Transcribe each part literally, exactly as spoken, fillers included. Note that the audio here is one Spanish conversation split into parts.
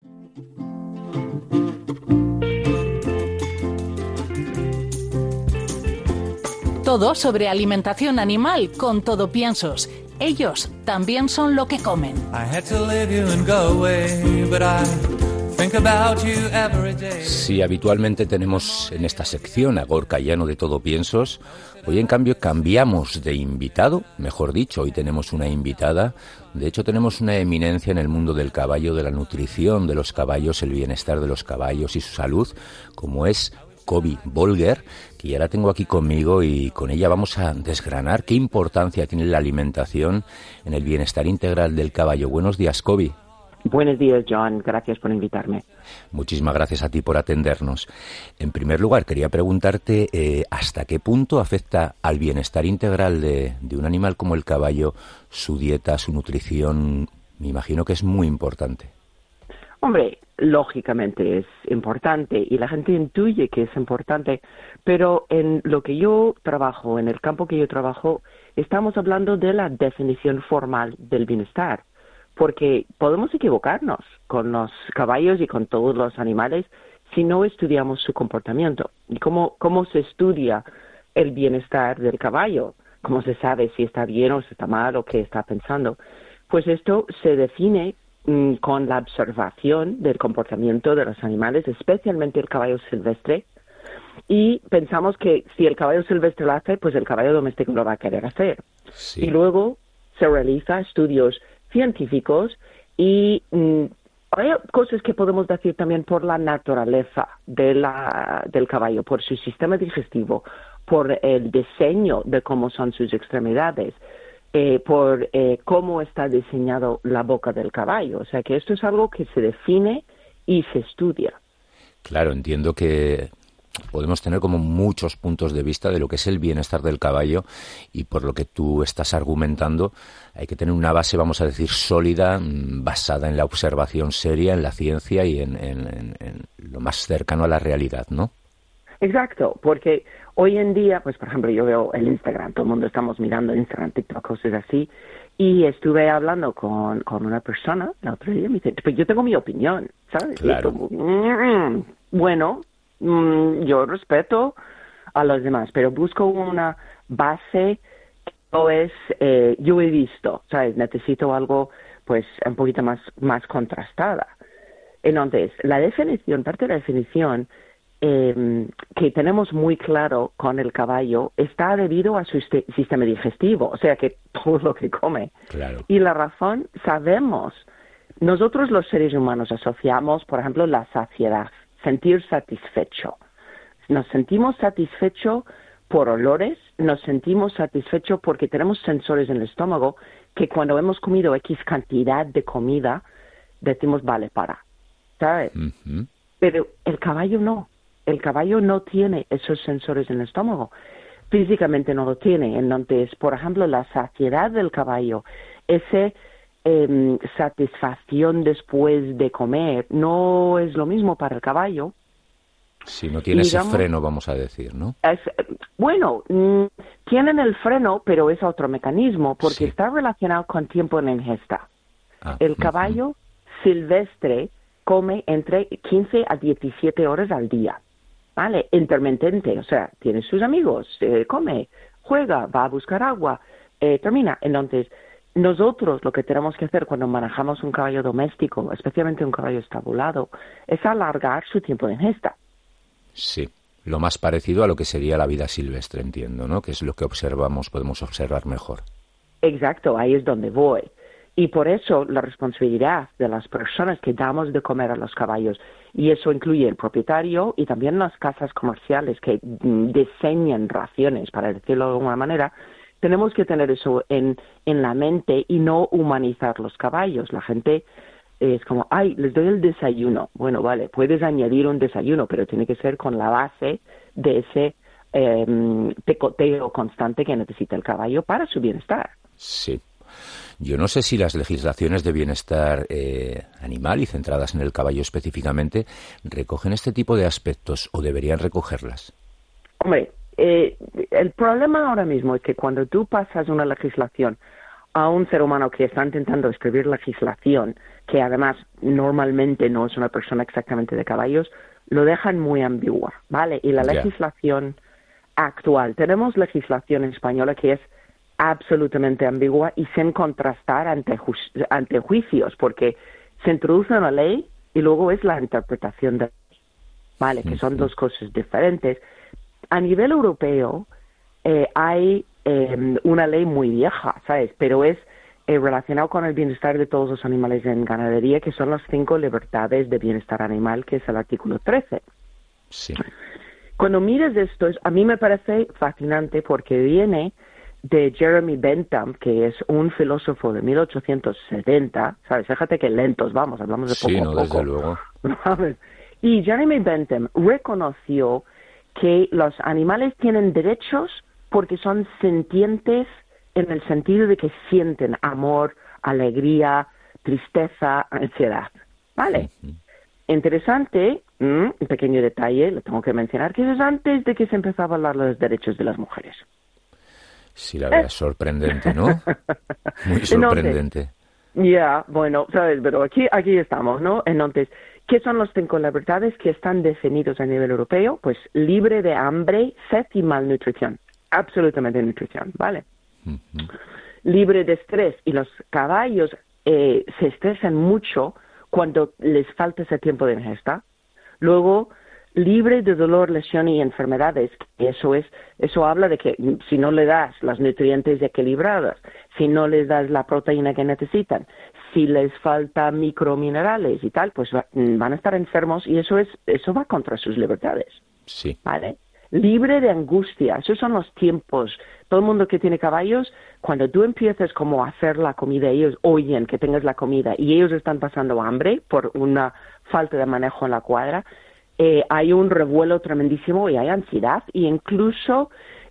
Todo sobre alimentación animal con Todo Piensos. Ellos también son lo que comen. Si habitualmente tenemos en esta sección a Gorka Llano de Todo Piensos, hoy en cambio cambiamos de invitado, mejor dicho, hoy tenemos una invitada. De hecho tenemos una eminencia en el mundo del caballo, de la nutrición de los caballos, el bienestar de los caballos y su salud, como es Kobi Bolger, que ya la tengo aquí conmigo y con ella vamos a desgranar qué importancia tiene la alimentación en el bienestar integral del caballo. Buenos días, Kobi. Buenos días, John. Gracias por invitarme. Muchísimas gracias a ti por atendernos. En primer lugar, quería preguntarte eh, hasta qué punto afecta al bienestar integral de, de un animal como el caballo su dieta, su nutrición. Me imagino que es muy importante. Hombre, lógicamente es importante y la gente intuye que es importante, pero en lo que yo trabajo, en el campo que yo trabajo, estamos hablando de la definición formal del bienestar, porque podemos equivocarnos con los caballos y con todos los animales si no estudiamos su comportamiento. ¿Y cómo, cómo se estudia el bienestar del caballo? ¿Cómo se sabe si está bien o si está mal o qué está pensando? Pues esto se define con la observación del comportamiento de los animales, especialmente el caballo silvestre, y pensamos que si el caballo silvestre lo hace, pues el caballo doméstico lo va a querer hacer. Sí. Y luego se realiza estudios científicos y mmm, hay cosas que podemos decir también por la naturaleza de la, del caballo, por su sistema digestivo, por el diseño de cómo son sus extremidades, Eh, por eh, cómo está diseñado la boca del caballo. O sea que esto es algo que se define y se estudia. Claro, entiendo que podemos tener como muchos puntos de vista de lo que es el bienestar del caballo y por lo que tú estás argumentando hay que tener una base, vamos a decir, sólida, basada en la observación seria, en la ciencia y en, en, en, en lo más cercano a la realidad, ¿no? Exacto, porque hoy en día, pues por ejemplo, yo veo el Instagram, todo el mundo estamos mirando Instagram, TikTok, cosas así, y estuve hablando con, con una persona el otro día y me dice, pues yo tengo mi opinión, ¿sabes? Claro. Y como, mm, bueno, mm, yo respeto a los demás, pero busco una base que no es, eh, yo he visto, ¿sabes? Necesito algo, pues, un poquito más, más contrastada. Entonces, la definición, parte de la definición, Eh, que tenemos muy claro con el caballo está debido a su este, sistema digestivo, o sea que todo lo que come. Claro. Y la razón, sabemos, nosotros los seres humanos asociamos, por ejemplo, la saciedad, sentir satisfecho. Nos sentimos satisfechos por olores, nos sentimos satisfechos porque tenemos sensores en el estómago que cuando hemos comido X cantidad de comida, decimos, vale, para, ¿sabes? Uh-huh. Pero el caballo no. El caballo no tiene esos sensores en el estómago. Físicamente no lo tiene. Entonces, por ejemplo, la saciedad del caballo, esa eh, satisfacción después de comer, no es lo mismo para el caballo. Si no tiene digamos, ese freno, vamos a decir, ¿no? Es, bueno, mm, tienen el freno, pero es otro mecanismo, porque sí. Está relacionado con tiempo en ingesta. Ah, el caballo uh-huh. silvestre come entre quince a diecisiete horas al día. ¿Vale? Intermitente, o sea, tiene sus amigos, eh, come, juega, va a buscar agua, eh, termina. Entonces, nosotros lo que tenemos que hacer cuando manejamos un caballo doméstico, especialmente un caballo estabulado, es alargar su tiempo de ingesta. Sí, lo más parecido a lo que sería la vida silvestre, entiendo, ¿no? Que es lo que observamos, podemos observar mejor. Exacto, ahí es donde voy. Y por eso la responsabilidad de las personas que damos de comer a los caballos, y eso incluye el propietario y también las casas comerciales que mm, diseñan raciones, para decirlo de alguna manera, tenemos que tener eso en, en la mente y no humanizar los caballos. La gente es como, ay, les doy el desayuno. Bueno, vale, puedes añadir un desayuno, pero tiene que ser con la base de ese eh, picoteo constante que necesita el caballo para su bienestar. Sí. Yo no sé si las legislaciones de bienestar eh, animal y centradas en el caballo específicamente recogen este tipo de aspectos o deberían recogerlas. Hombre, eh, el problema ahora mismo es que cuando tú pasas una legislación a un ser humano que está intentando escribir legislación, que además normalmente no es una persona exactamente de caballos, lo dejan muy ambigua, ¿vale? Y la Ya. legislación actual, tenemos legislación española que es absolutamente ambigua y sin contrastar ante, ju- ante juicios, porque se introduce una ley y luego es la interpretación de vale, que son dos cosas diferentes. A nivel europeo eh, hay eh, una ley muy vieja, ¿sabes? Pero es eh, relacionado con el bienestar de todos los animales en ganadería, que son las cinco libertades de bienestar animal, que es el artículo trece. Sí. Cuando miras esto, es- a mí me parece fascinante porque viene de Jeremy Bentham, que es un filósofo de mil ochocientos setenta, ¿sabes? Fíjate que lentos vamos, hablamos de poco Sí, a no, poco. desde luego. ¿Sabes? Y Jeremy Bentham reconoció que los animales tienen derechos porque son sintientes en el sentido de que sienten amor, alegría, tristeza, ansiedad. ¿Vale? Ujú. Interesante, ¿m? un pequeño detalle, lo tengo que mencionar, que es antes de que se empezaba a hablar de los derechos de las mujeres. Sí, la verdad, es sorprendente, ¿no? Muy sorprendente. Ya, bueno, sabes, pero aquí, aquí estamos, ¿no? Entonces, ¿qué son los cinco libertades que están definidos a nivel europeo? Pues libre de hambre, sed y malnutrición. Absolutamente nutrición, ¿vale? Ujú. Libre de estrés. Y los caballos eh, se estresan mucho cuando les falta ese tiempo de ingesta. Luego, libre de dolor, lesión y enfermedades. Eso es, eso habla de que si no le das los nutrientes equilibrados, si no les das la proteína que necesitan, si les falta microminerales y tal, pues va- van a estar enfermos y eso es, eso va contra sus libertades, Sí. ¿vale? Libre de angustia, esos son los tiempos. Todo el mundo que tiene caballos, cuando tú empiezas como a hacer la comida, ellos oyen que tengas la comida y ellos están pasando hambre por una falta de manejo en la cuadra, eh, hay un revuelo tremendísimo y hay ansiedad y incluso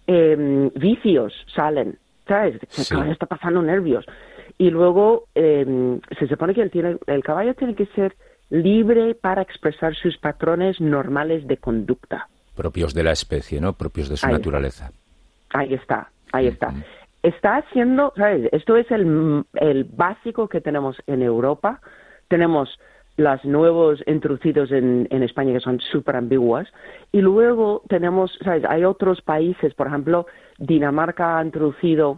eh, vicios salen, ¿sabes? El Sí. caballo está pasando nervios. Y luego eh, se supone que el, tiene, el caballo tiene que ser libre para expresar sus patrones normales de conducta. Propios de la especie, ¿no? Propios de su Ahí naturaleza. Ahí está, ahí está. Ujú. Está haciendo, ¿sabes? Esto es el, el básico que tenemos en Europa. Tenemos los nuevos introducidos en, en España que son súper ambiguas. Y luego tenemos, ¿sabes? Hay otros países, por ejemplo, Dinamarca ha introducido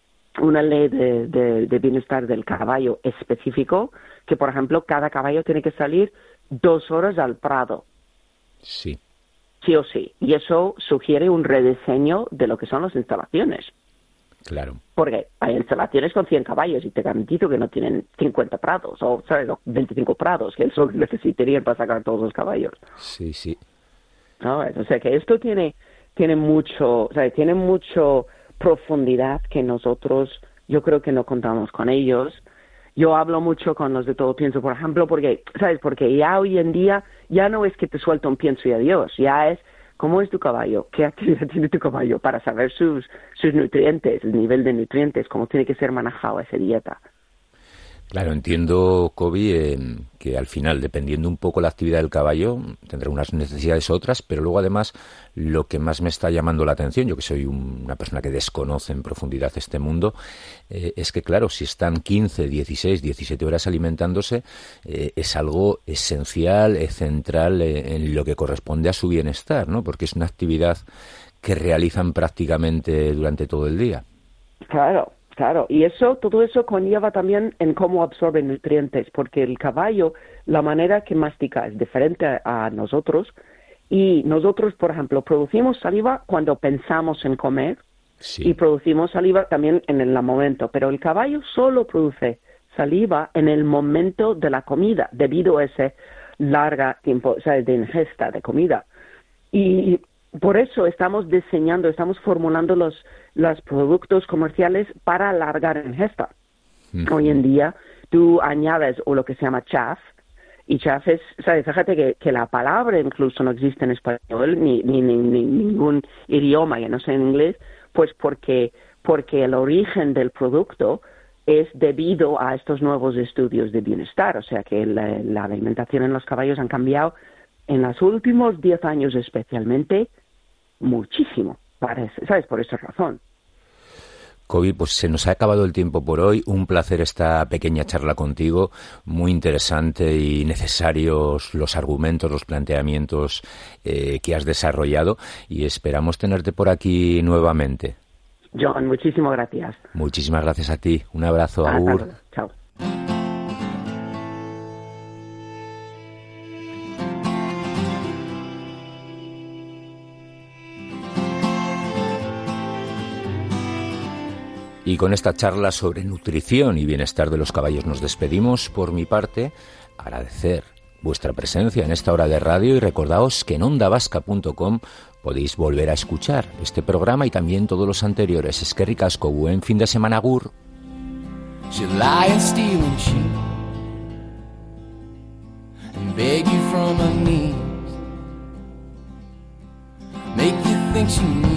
una ley de, de, de bienestar del caballo específico, que por ejemplo cada caballo tiene que salir dos horas al prado. Sí. Sí o sí. Y eso sugiere un rediseño de lo que son las instalaciones. Claro. Porque hay instalaciones con cien caballos y te garantizo que no tienen cincuenta prados o, ¿sabes? o veinticinco prados, que es lo que necesitarían para sacar todos los caballos. Sí, sí. ¿Sabes? O sea que esto tiene, tiene mucho, o sea, tiene mucho profundidad que nosotros, yo creo que no contamos con ellos. Yo hablo mucho con los de Todo Pienso, por ejemplo, porque, ¿sabes? Porque ya hoy en día ya no es que te suelta un pienso y adiós, ya es cómo es tu caballo, qué actividad tiene tu caballo para saber sus, sus nutrientes, el nivel de nutrientes, cómo tiene que ser manejado esa dieta. Claro, entiendo, Kobi, eh, que al final, dependiendo un poco la actividad del caballo, tendrá unas necesidades otras, pero luego además lo que más me está llamando la atención, yo que soy un- una persona que desconoce en profundidad este mundo, eh, es que claro, si están quince, dieciséis, diecisiete horas alimentándose, eh, es algo esencial, es central eh, en lo que corresponde a su bienestar, ¿no? Porque es una actividad que realizan prácticamente durante todo el día. Claro, claro. Y eso, todo eso conlleva también en cómo absorbe nutrientes, porque el caballo, la manera que mastica es diferente a nosotros. Y nosotros, por ejemplo, producimos saliva cuando pensamos en comer Sí. y producimos saliva también en el momento. Pero el caballo solo produce saliva en el momento de la comida, debido a ese larga tiempo, o sea, de ingesta de comida. Y por eso estamos diseñando, estamos formulando los, los productos comerciales para alargar ingesta. Ujú. Hoy en día tú añades o lo que se llama chaff, y chaff es, ¿sabes? Fíjate que, que la palabra incluso no existe en español, ni, ni, ni, ni ningún idioma, ya no sé en inglés, pues porque, porque el origen del producto es debido a estos nuevos estudios de bienestar, o sea que la, la alimentación en los caballos han cambiado en los últimos diez años especialmente muchísimo, parece, ¿sabes? Por esa razón. Kobi, pues se nos ha acabado el tiempo por hoy. Un placer esta pequeña charla contigo, muy interesante y necesarios los argumentos, los planteamientos eh, que has desarrollado, y esperamos tenerte por aquí nuevamente. John, muchísimas gracias. Muchísimas gracias a ti. Un abrazo, Hasta agur. luego. Chao. Y con esta charla sobre nutrición y bienestar de los caballos nos despedimos. Por mi parte, agradecer vuestra presencia en esta hora de radio y recordaos que en onda vasca punto com podéis volver a escuchar este programa y también todos los anteriores. Eskerrik asko, buen fin de semana, agur. She'll lie and steal and cheat and beg you from her knees, make you think she